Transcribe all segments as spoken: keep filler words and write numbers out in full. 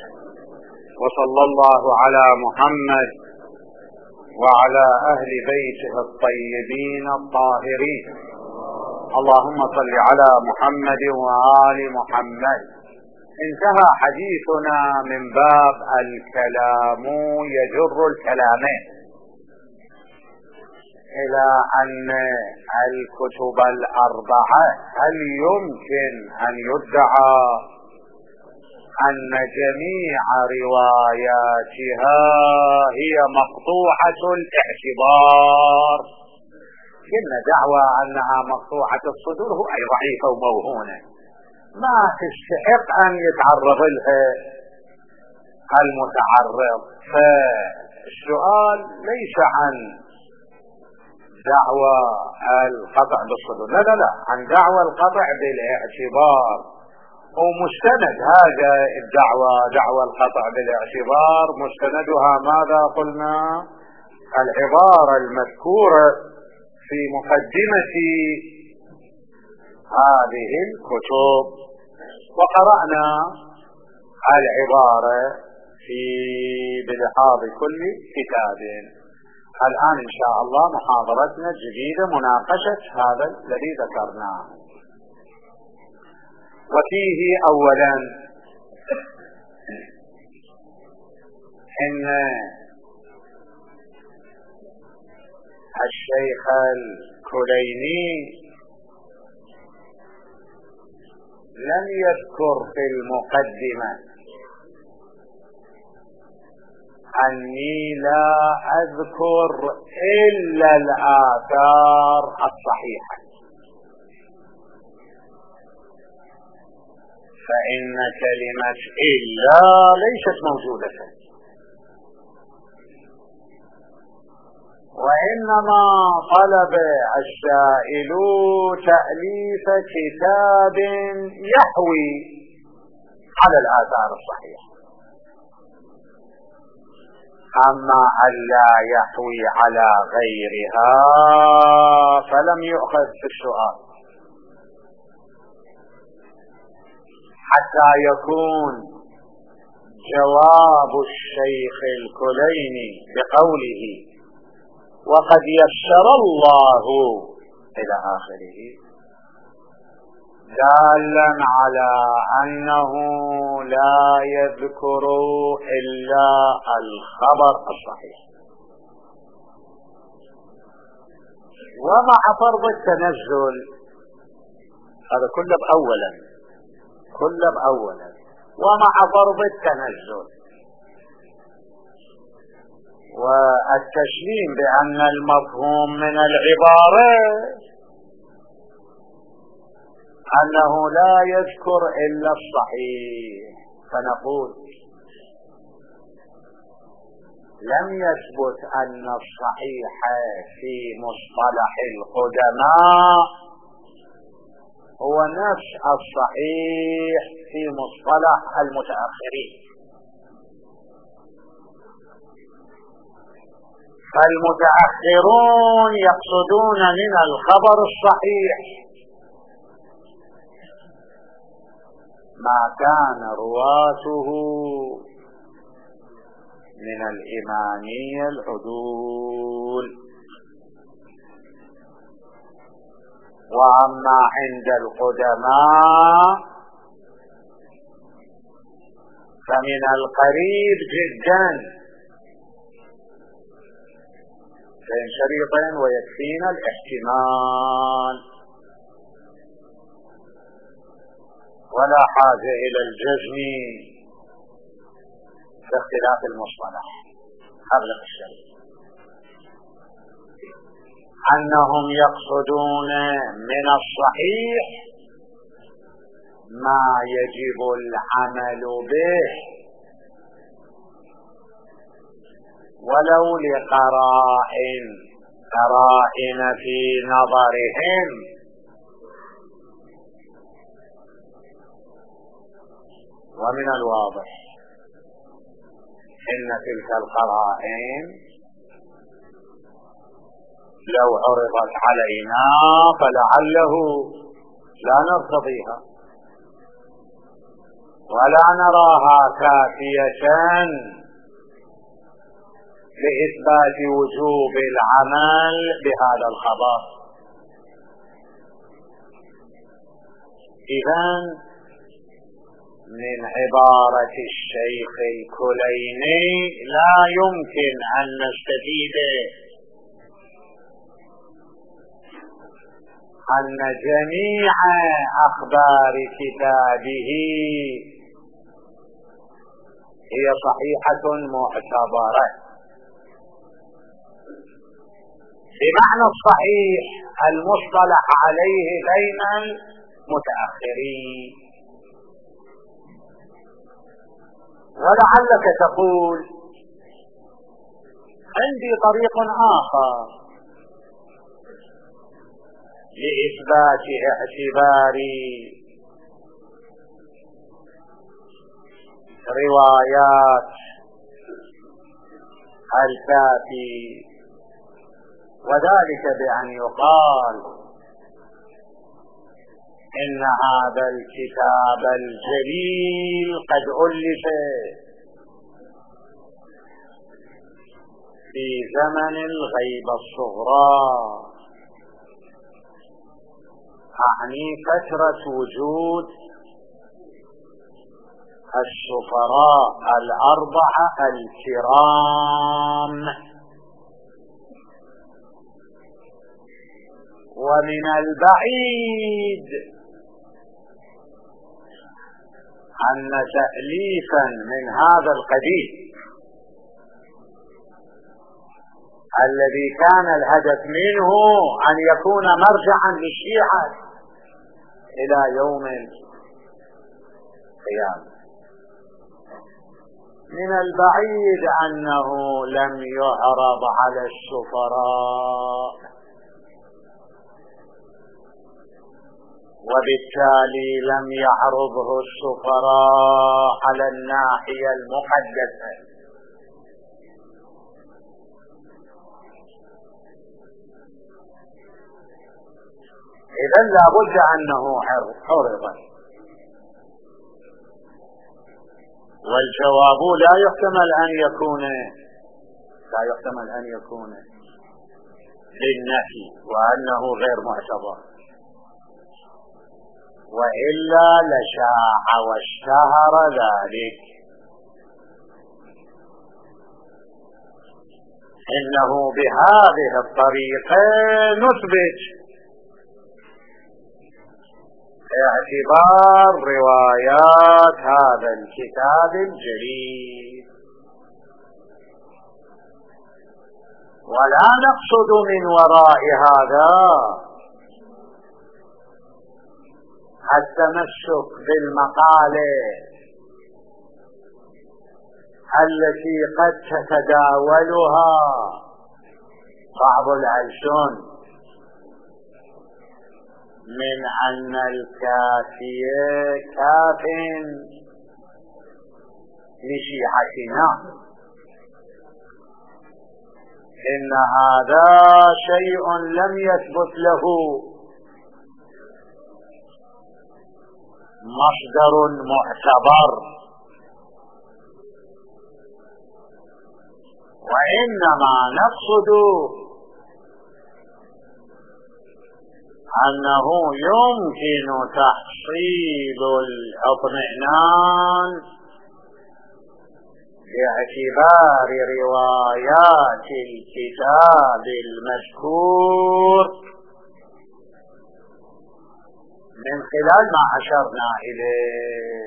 وصلى الله على محمد وعلى أهل بيته الطيبين الطاهرين. اللهم صل على محمد وآل محمد. انتهى حديثنا من باب الكلام يجر الكلامين إلى أن الكتب الأربعة هل يمكن أن يدعى أن جميع رواياتها هي مقطوعة الاعتبار؟ إن دعوى أنها مقطوعة الصدور هو أي ضعيفة وموهونة ما تستحق أن يتعرض لها المتعرض. فالسؤال ليس عن دعوى القطع بالصدور، لا لا لا، عن دعوى القطع بالاعتبار. ومستند هذا الدعوى دعوى القطع بالاعتبار مستندها ماذا قلنا؟ العبارة المذكورة في مقدمة هذه الكتب، وقرأنا العبارة في بلحاظ كل كتاب. الآن إن شاء الله محاضرتنا الجديدة مناقشة هذا الذي ذكرناه. وفيه أولا إن الشيخ الكليني لم يذكر في المقدمة أني لا أذكر إلا الآثار الصحيحة، فإن كلمة إلا ليست موجودة، وإنما طلب السائل تأليف كتاب يحوي على الآثار الصحيحة، أما أن لا يحوي على غيرها فلم يؤخذ في السؤال، حتى يكون جواب الشيخ الكليني بقوله وقد يسر الله إلى آخره دالا على أنه لا يذكر إلا الخبر الصحيح. ومع فرض التنزل هذا كله بأولا كله بأولا ومع فرض التنزل والتسليم بأن المفهوم من العبارة أنه لا يذكر إلا الصحيح، فنقول لم يثبت أن الصحيح في مصطلح القدماء هو نفس الصحيح في مصطلح المتأخرين. فالمتأخرون يقصدون من الخبر الصحيح ما كان رواته من الإمامية العدول، وأما عند القدماء فمن القريب جدا بين شريطين ويكفينا الاحتمال، ولا حاجة إلى الجزم باختلاف المصطلح قبل الشريط. أنهم يقصدون من الصحيح ما يجب العمل به ولو لقرائن قرائن في نظرهم، ومن الواضح إن تلك القرائن لو عرضت علينا فلعله لا نرتضيها، ولا نراها كافية لإثبات وجوب العمل بهذا الخبر. إذن من عبارة الشيخ الكليني لا يمكن أن نستفيد أن جميع أخبار كتابه هي صحيحة معتبرة، بمعنى الصحيح المصطلح عليه بين المتأخرين. ولعلك تقول عندي طريق آخر لإثبات اعتبار روايات الكافي، وذلك بأن يقال إن هذا الكتاب الجليل قد ألف في زمن الغيبة الصغرى، أعني فترة وجود السفراء الأربعة الكرام. ومن البعيد أن تأليفا من هذا القبيل الذي كان الهدف منه أن يكون مرجعا للشيعة إلى يوم القيامة، من البعيد أنه لم يعرض على السفراء، وبالتالي لم يعرضه السفراء على الناحية المقدسة. إذن لا بد أنه عرض، والجواب لا يحتمل أن يكون لا يحتمل أن يكون للنفي وأنه غير معتبر، وإلا لشاع واشتهر ذلك. إنه بهذه الطريقة نثبت اعتبار روايات هذا الكتاب الجليل، ولا نقصد من وراء هذا التمسك بالمقالة التي قد تتداولها بعض الألسن من أن الكافية كاف لشيعتنا. إن هذا شيء لم يثبت له مصدر معتبر، وإنما نقصد أنه يمكن تحصيل الاطمئنان باعتبار روايات الكتاب المذكور من خلال ما أشرنا إليه،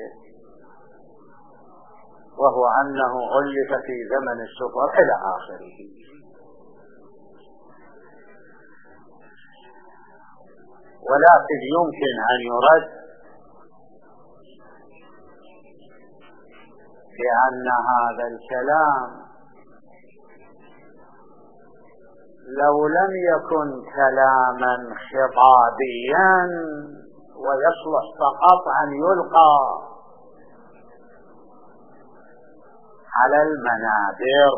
وهو أنه ألف في زمن السفر إلى آخره. ولكن يمكن أن يرد بأن هذا الكلام لو لم يكن كلاما خطابيا ويصلح فقط أن يلقى على المنابر،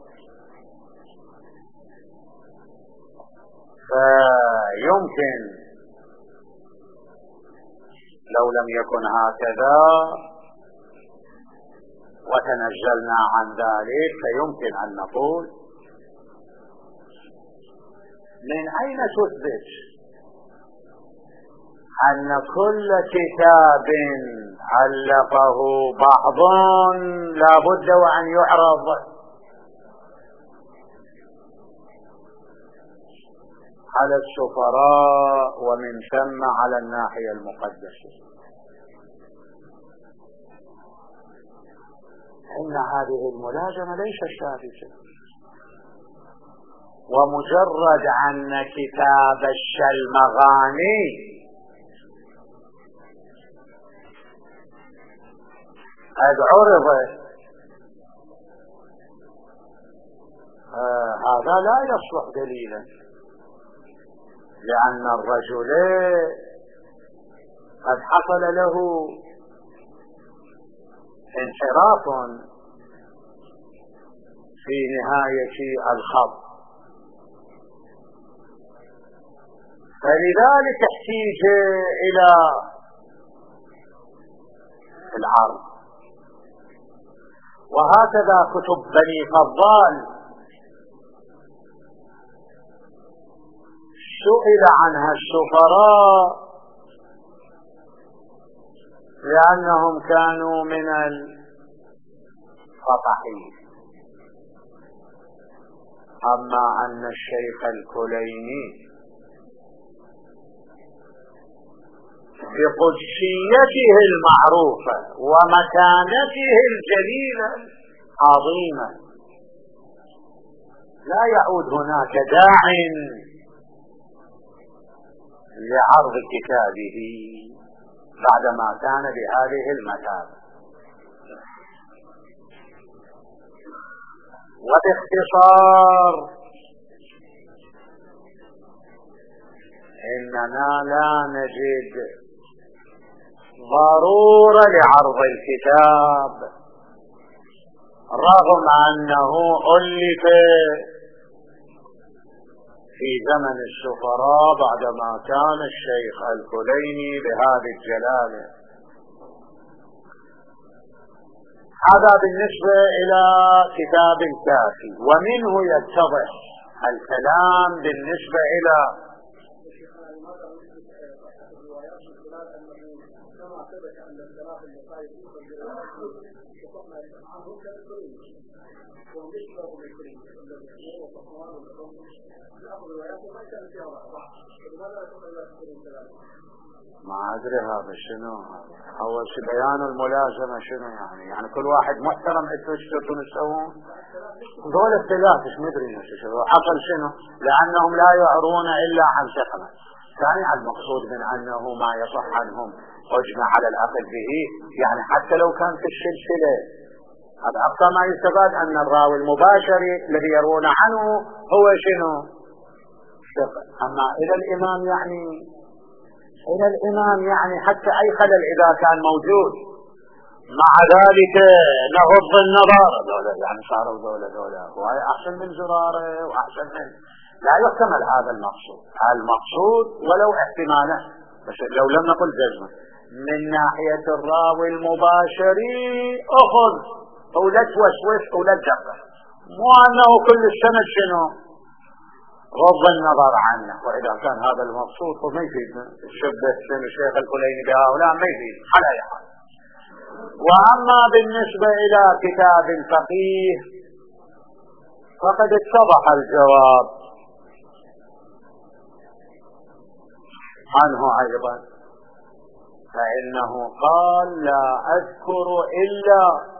فيمكن لو لم يكن هكذا وتنزلنا عن ذلك، فيمكن أن نقول من أين تثبت أن كل كتاب علقه بعض لا بد وأن يعرض على السفراء ومن ثم على الناحية المقدسة؟ إن هذه الملازمة ليست ثابتة، ومجرد أن كتاب الشلمغاني قد عرض آه هذا لا يصلح دليلا، لأن الرجل قد حصل له انحراف في نهاية الخط، فلذلك احتيج إلى العرض. وهكذا كتب بني فضال سئل عنها السفراء لأنهم كانوا من الفطحين، أما أن الشيخ الكليني بقدسيته المعروفة ومكانته الجليلة عظيمة لا يعود هناك داع لعرض كتابه بعدما كان بهذه المثابة. وباختصار إننا لا نجد ضرورة لعرض الكتاب رغم أنه ألف في زمن السفراء بعدما كان الشيخ الكليني بهذه الجلالة. هذا بالنسبة إلى كتاب الكافي، ومنه يتضح الكلام بالنسبة إلى ما أدري هذا شنو أول شيء بيان الملازمة شنو يعني يعني كل واحد محترم انتوا ايش تبون تسوون دول الثلاث ايش مدري شنو حصل شنو لأنهم لا يعرون إلا عن ثقة. ثاني المقصود من أنه ما يصح عنهم أجمع على الأخذ به، يعني حتى لو كان في السلسلة هذا أقصى ما يستفاد أن الراوي المباشر الذي يروون عنه هو شنو ثقة. أما إلى الإمام يعني إلى الإمام يعني حتى أي خلل إذا كان موجود مع ذلك نغض النظر دولة يعني صاروا دولة دولة وهي أحسن من زرارة وأحسن من لا يحتمل هذا المقصود. المقصود ولو احتماله بس لو لم نقل جزمة من ناحية الراوي المباشري أخذ ولا توسوس ولا تجرح، مو أنه كل السند شنو غض النظر عنه. وإذا كان هذا المقصود فما يفيدنا الشبه سن الشيخ الكليني بهؤلاء ما يفيد على أي حال. وأما بالنسبة إلى كتاب الفقيه فقد اتضح الجواب عنه أيضا، فإنه قال لا أذكر إلا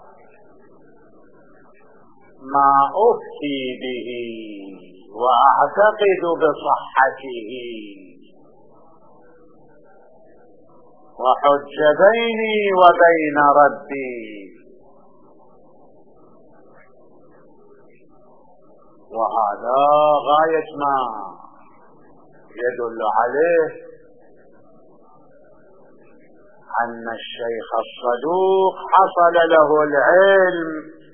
ما أفتي به وأعتقد بصحته وحج بيني وبين ربي. وهذا غاية ما يدل عليه أن الشيخ الصدوق حصل له العلم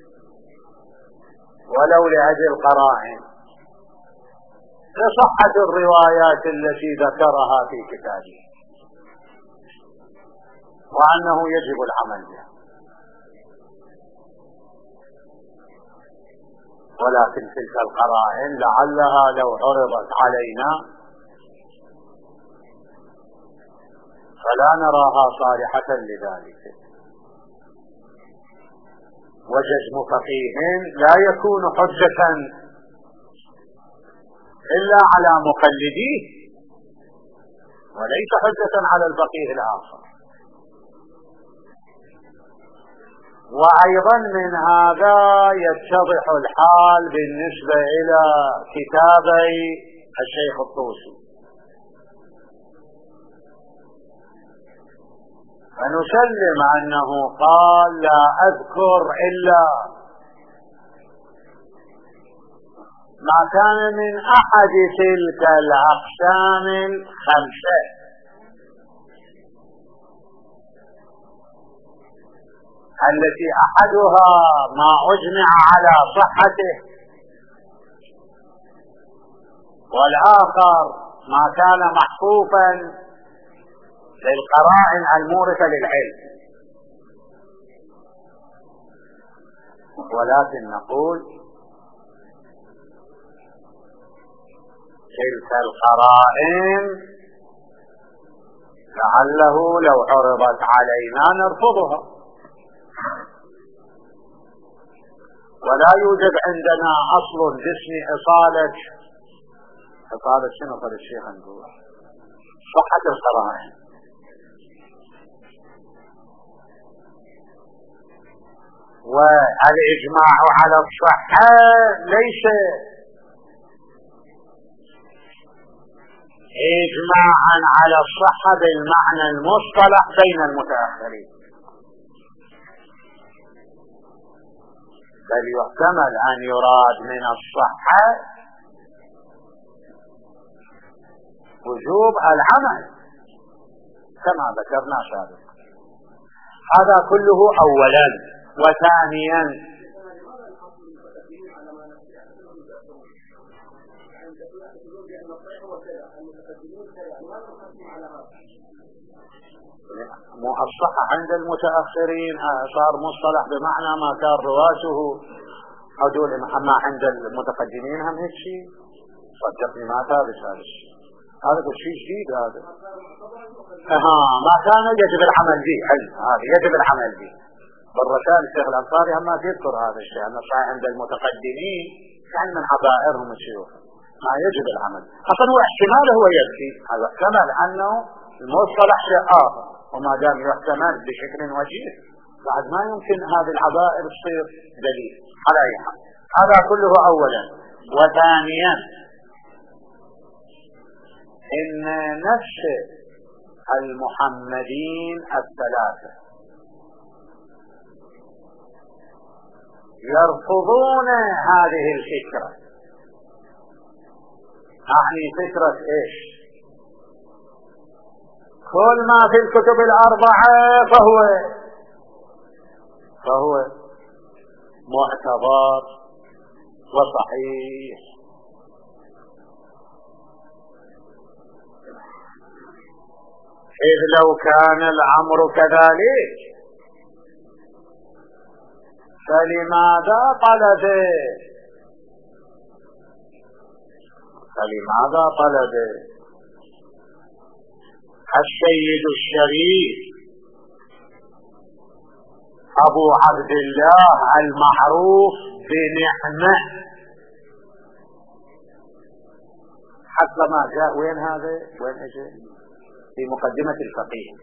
ولو لأجل قرائن لصحة الروايات التي ذكرها في كتابه، وأنه يجب العمل بها. ولكن تلك القرائن لعلها لو عرضت علينا فلا نراها صالحة لذلك. وجزم فقيه لا يكون حجة إلا على مقلديه وليس حجة على الفقيه الآخر. وأيضا من هذا يتضح الحال بالنسبة إلى كتابي الشيخ الطوسي، فنسلم أنه قال لا أذكر إلا ما كان من أحد تلك الأقسام الخمسة التي أحدها ما أجمع على صحته، والآخر ما كان محفوفا للقرائن المورثة للعلم. ولكن نقول تلك القرائن لعله لو عرضت علينا نرفضها، ولا يوجد عندنا أصل باسم إصالة إصالة شنو قال الشيخ نقول صحة القرائن. والإجماع على الصحة ليس إجماعا على الصحة بالمعنى المصطلح بين المتأخرين، بل يحتمل أن يراد من الصحة وجوب العمل كما ذكرنا سابقا. هذا كله أولا. وثانيا الصحة عند المتأخرين صار مصطلح بمعنى ما كان رواته حدود، أما عند المتقدمين هم هيك شيء. صدقني ما ثابت هذا الشيء، هذا شيء جديد. هذا ها ما كان يجب العمل به، هذا يجب العمل به. بالرسائل الشيخ الأنصاري هم ما يذكر هذا الشيء، أن الصحيح عند المتقدمين كان من عبائرهم الشيوخ ما يجب العمل. أصلا هو احتمال هو يكفي، هذا احتمل أنه المصطلح شيء آخر، وما دام يحتمل بشكل وجيه بعد ما يمكن هذه العبائر تصير دليل على أي حال. هذا كله أولا. وثانيا إن نفس المحمدين الثلاثة يرفضون هذه الفكرة. يعني فكرة ايش؟ كل ما في الكتب الأربعة فهو فهو معتبر وصحيح. إذ لو كان الأمر كذلك فلماذا طلب فلماذا طلب السيد الشريف أبو عبد الله المعروف بنعمة حتى ما جاء وين هذا وين اجى في مقدمة الفقيه؟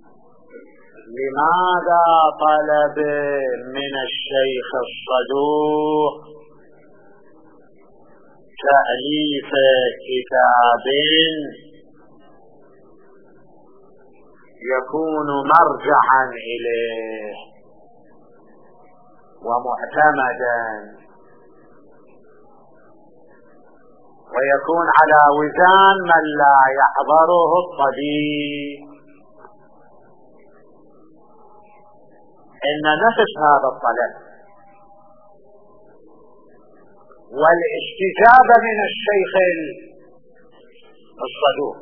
لماذا طلب من الشيخ الصدوق تأليف كتاب يكون مرجعا إليه ومعتمدا ويكون على وزان من لا يحضره الطبيب؟ إن نفس هذا الطلب والاستجابة من الشيخ الصدوق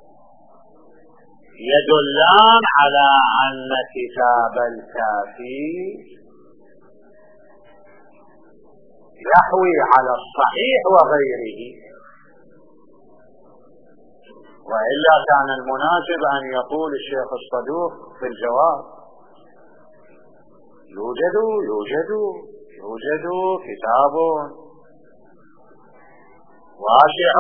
يدلان على أن كتاب الكافي يحوي على الصحيح وغيره، وإلا كان المناسب أن يقول الشيخ الصدوق في الجواب: يوجد يوجد يوجد كتاب واسع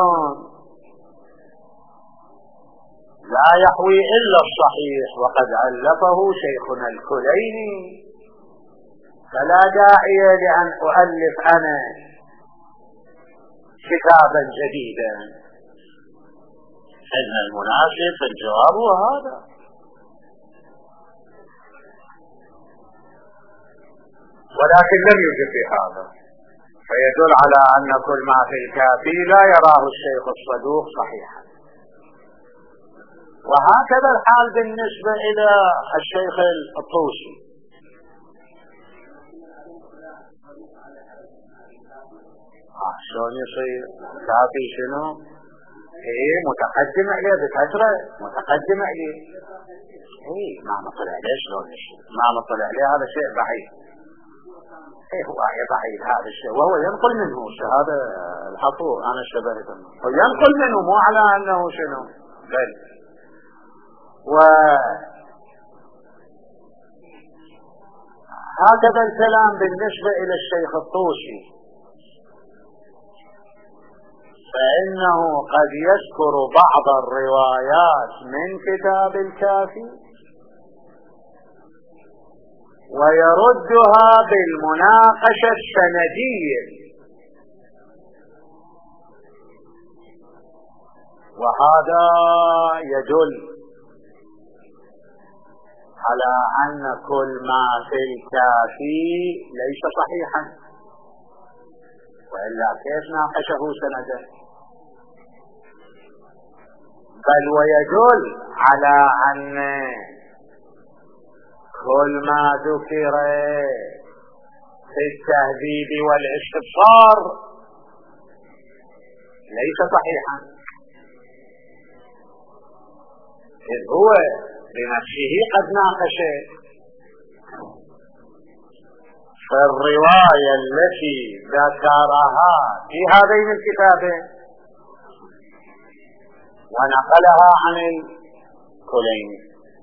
لا يحوي إلا الصحيح وقد ألفه شيخنا الكليني، فلا داعي لأن أؤلف أنا كتابا جديدا. إن المناسب في الجواب هو هذا. ولكن لم يجب في هذا، فيدل على أن كل ما في الكافي لا يراه الشيخ الصدوق صحيحا. وهكذا الحال بالنسبة إلى الشيخ الطوسي. شلون يصير كافي؟ شنو؟ ايه متقدم عليه بكثرة، متقدم عليه. ايه ما مطلع عليه. شلون ما مطلع عليه؟ هذا شيء بعيد. ايه هو بعيد هذا الشيء، وهو ينقل منه. هذا الحفور انا اشتبهت منه، هو ينقل منه، مو على انه شنو. بل وهكذا الكلام بالنسبة الى الشيخ الطوسي، فإنه قد يذكر بعض الروايات من كتاب الكافي ويردها بالمناقشة السندية، وهذا يدل على أن كل ما في الكافي ليس صحيحا، وإلا كيف ناقشه سنده؟ بل ويدل على أن كل ما ذكر في التهذيب والاستبصار ليس صحيحا، إذ هو بنفسه قد ناقشه. فالرواية التي ذكرها في هذين الكتابين ونقلها عن الكليني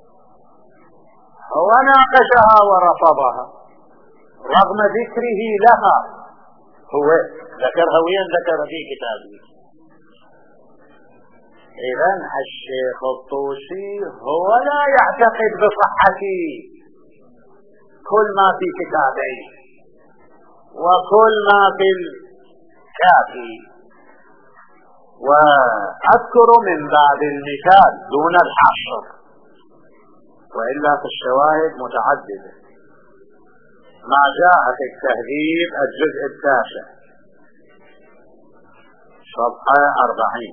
هو ناقشها ورفضها رغم ذكره لها. هو ذكرها وين؟ ذكر في كتابه. إذن الشيخ الطوسي هو لا يعتقد بصحة كل ما في كتابه وكل ما في الكافي. وأذكر من باب المثال دون الحصر، وإلا في الشواهد متعددة. ما جاء في التهذيب الجزء التاسع صفحة أربعين،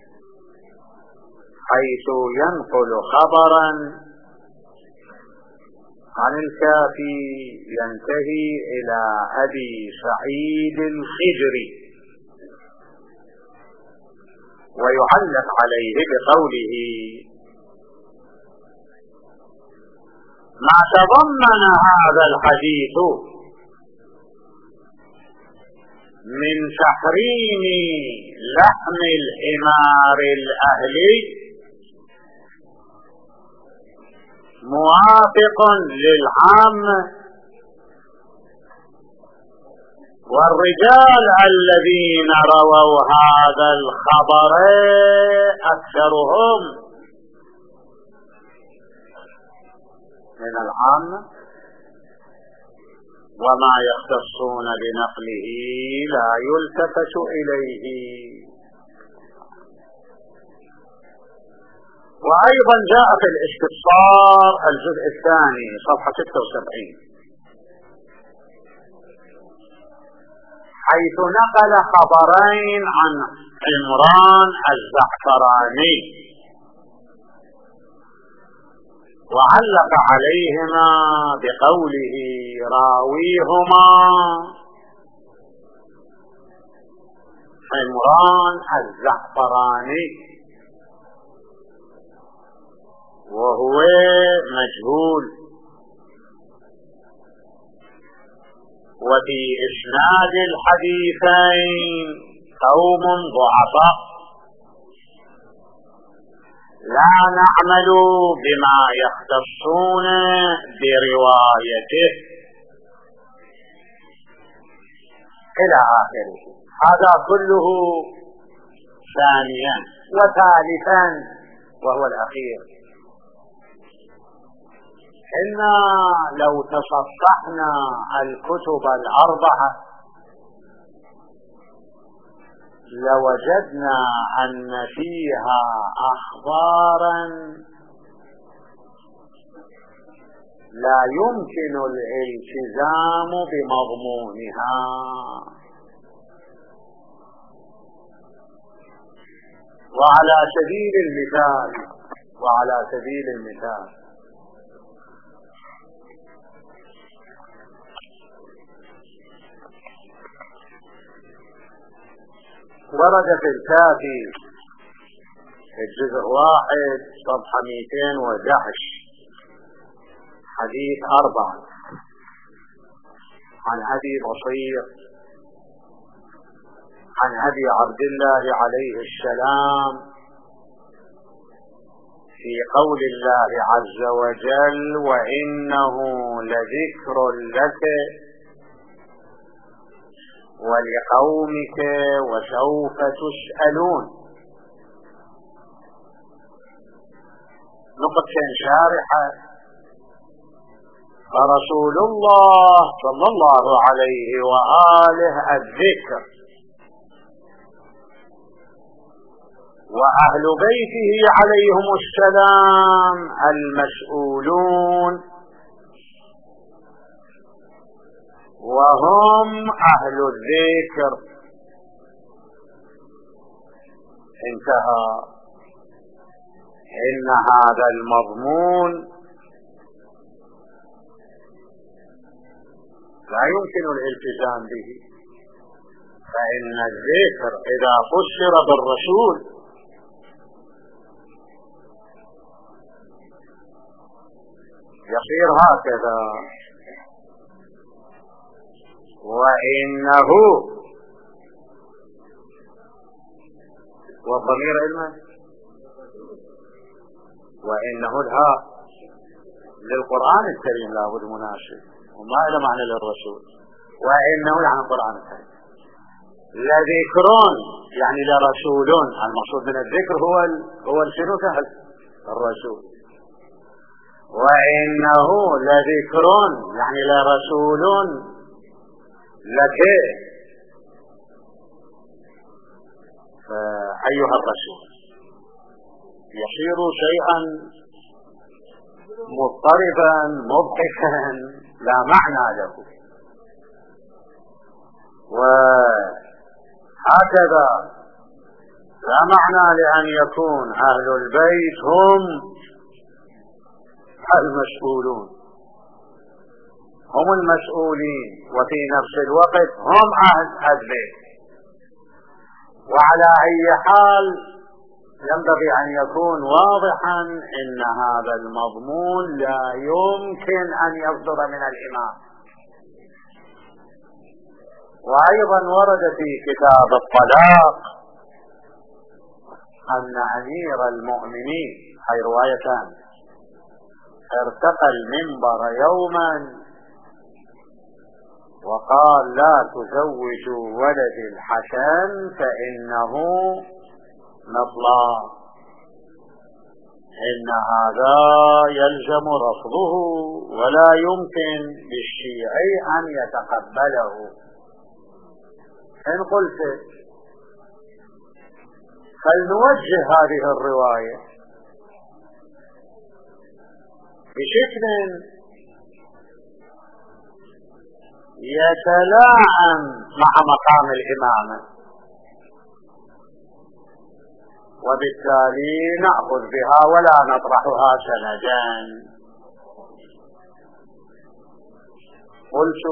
حيث ينقل خبرا عن الكافي ينتهي إلى أبي سعيد الخدري، ويعلق عليه بقوله: ما تضمن هذا الحديث من تحريم لحم الحمار الأهلي موافق للعام، والرجال الذين رووا هذا الخبر أكثرهم من العام، وما يختصون بنقله لا يلتفت إليه. وأيضا جاء في الاستبصار الجزء الثاني صفحة ستة وسبعين، حيث نقل خبرين عن عمران الزعفراني وعلق عليهما بقوله: راويهما عمران الزعفراني، وهو مجهول. وفي إسناد الحديثين قوم ضعفاء لا نعمل بما يختصون بروايته إلى آخره. هذا كله ثانيا. وثالثا وهو الأخير، إنا لو تصفحنا الكتب الأربعة لوجدنا أن فيها أخبارا لا يمكن الالتزام بمضمونها. وعلى سبيل المثال وعلى سبيل المثال ورد في الكافي الجزء واحد صفحة مئتين وأحد عشر حديث أربعة عن أبي بصير عن أبي عبد الله عليه السلام في قول الله عز وجل: وإنه لذكر لك ولقومك وسوف تسألون. نقطة شارحة: فرسول الله صلى الله عليه وآله الذكر، وأهل بيته عليهم السلام المسؤولون، وهم أهل الذكر. انتهى. إن هذا المضمون لا يمكن الالتزام به، فإن الذكر إذا فسر بالرسول يصير هكذا: وإنه، والضمير علما، وإنه الهاء للقرآن الكريم لابد مناسب، وما إلى معنى للرسول. وإنه يعني القرآن الكريم، لذكرون يعني لرسولون. المقصود من الذكر هو ال... هو الشنو كهل الرسول. وإنه لذكرون يعني لرسولون لك أيها الرسول. يصير شيئا مضطربا مضحكا لا معنى له. وهكذا لا معنى لأن يكون أهل البيت هم المسؤولون، هم المسؤولين، وفي نفس الوقت هم أهل البيت. وعلى أي حال ينبغي أن يكون واضحا إن هذا المضمون لا يمكن أن يصدر من الإمام. وأيضا ورد في كتاب الطلاق أن أمير المؤمنين، هي روايتان، ارتقى المنبر يوما وقال: لا تزوجوا ولد الحسن فإنه مطلق، إن هذا يلزم رفضه ولا يمكن للشيعي أن يتقبله. إن قلت فلنوجه هذه الرواية بشكل يتلاعن مع مقام الإمامة، وبالتالي نأخذ بها ولا نطرحها سندا. قلت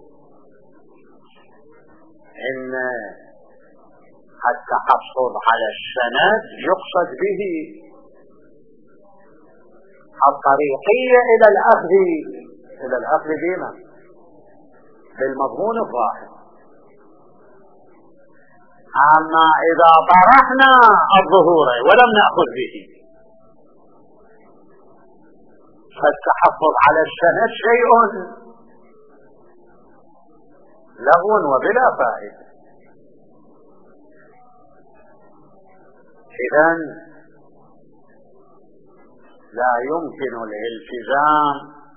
إن التحفظ على السند يقصد به الطريقية إلى الأخذ إلى الأخذ بما بالمضمون الظاهر. أما إذا طرحنا الظهور ولم نأخذ به فالتحفظ على السند شيء لغو وبلا فائدة. إذن لا يمكن الالتزام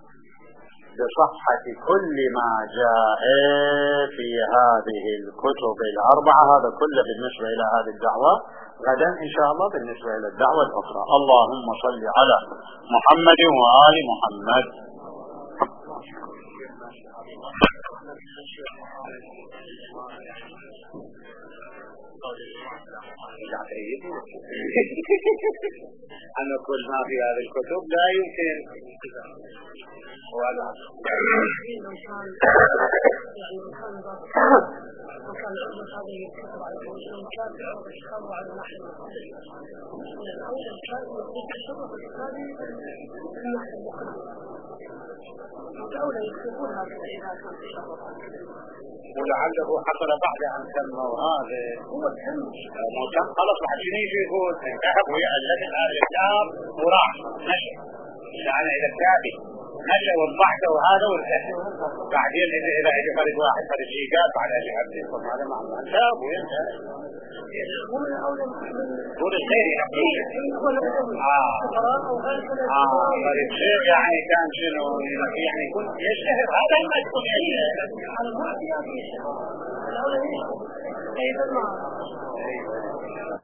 بصحة كل ما جاء في هذه الكتب الأربعة. هذا كله بالنسبة إلى هذه الدعوة. غدا إن شاء الله بالنسبة إلى الدعوة الأخرى. اللهم صل على محمد وآل محمد. أنا كل ما في هذه الكتب لا يمكن ولا وكان عندنا هذه الكتب على الإنسان كان يشتغل على نحن الأول كان يكتبوا بالتالي النحو المقدم الأولى يكتبون هذا إذا كان تشتغل ولعله حصل بعد أن تموا هذا هو تم موتم خلص واحد شنو يجي يقول انتهب ويألف هذا الكتاب وراح نشر يعني إلى التابع نشر والضحك وهذا والكتاب بعدين إذا إذا إذا فرد واحد فرد إيجاب بعد أن يحدث هذا مع الكتاب وينتهي هو الخير يحبون آه آه فرد شيء يعني كان شنو يعني يكون يشتهر هذا ما يكون يشتهر على المعطيات يشتهر الأولى يشتهر أيضا معه